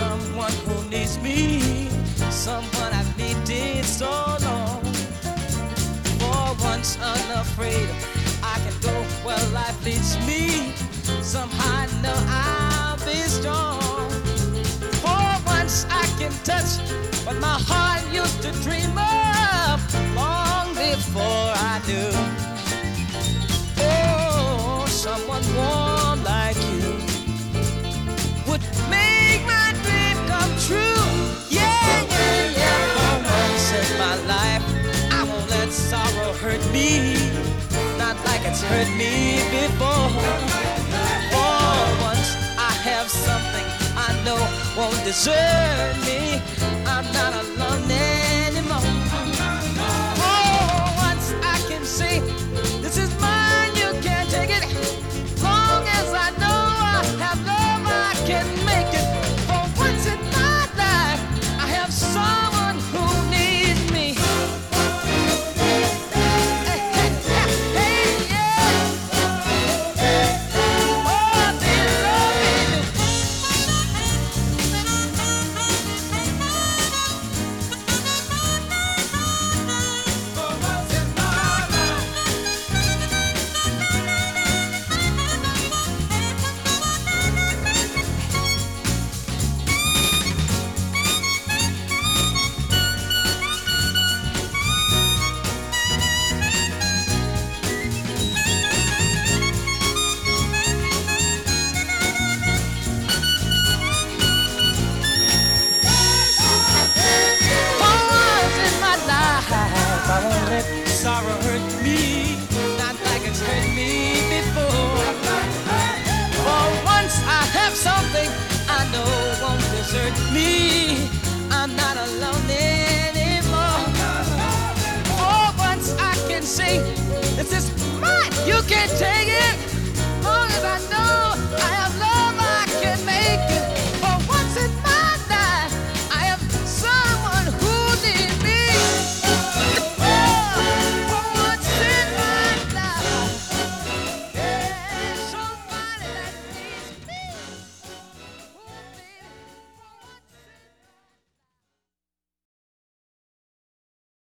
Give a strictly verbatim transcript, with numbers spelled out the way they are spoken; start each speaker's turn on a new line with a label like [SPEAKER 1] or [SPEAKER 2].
[SPEAKER 1] someone who needs me, someone I've needed so long. For once unafraid, I can go where life leads me. Somehow I know I'll be strong. For once I can touch what my heart used to dream of long before I knew. Oh, someone warm like you would make my dream come true. Yeah, yeah, yeah. For once in my life, I won't let sorrow hurt me, not like it's hurt me before. For once I have something I know won't desert me. I'm not alone anymore. For once I can say, this is mine, you can't take it. Long as I know I have love, I can make it. For once in my life, I have someone who needs me. Hey, hey, hey, hey, yeah. Oh, they love me. For once in my life. For once in my life, I won't let sorrow hurt me, not like it's hurt me before. For once I have something I know won't desert me. I'm not alone anymore. For once I can say, this is mine, you can't take it.